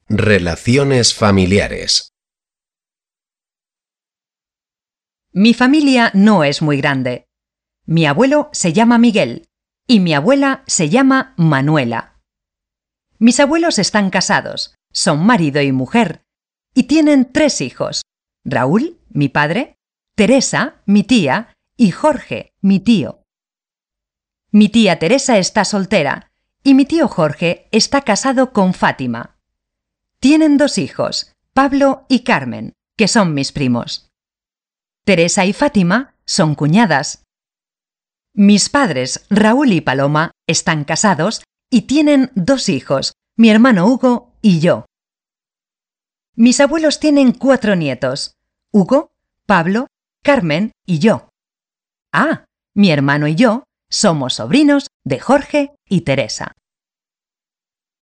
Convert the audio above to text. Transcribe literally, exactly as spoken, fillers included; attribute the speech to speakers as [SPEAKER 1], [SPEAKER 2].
[SPEAKER 1] Relaciones familiares.
[SPEAKER 2] Mi familia no es muy grande. Mi abuelo se llama Miguel y mi abuela se llama Manuela. Mis abuelos están casados, son marido y mujer, y tienen tres hijos: Raúl, mi padre, Teresa, mi tía, y Jorge, mi tío. Mi tía Teresa está soltera y mi tío Jorge está casado con Fátima. Tienen dos hijos, Pablo y Carmen, que son mis primos. Teresa y Fátima son cuñadas. Mis padres, Raúl y Paloma, están casados y tienen dos hijos, mi hermano Hugo y yo. Mis abuelos tienen cuatro nietos: Hugo, Pablo, Carmen y yo. Ah, mi hermano y yo somos sobrinos de Jorge y Teresa.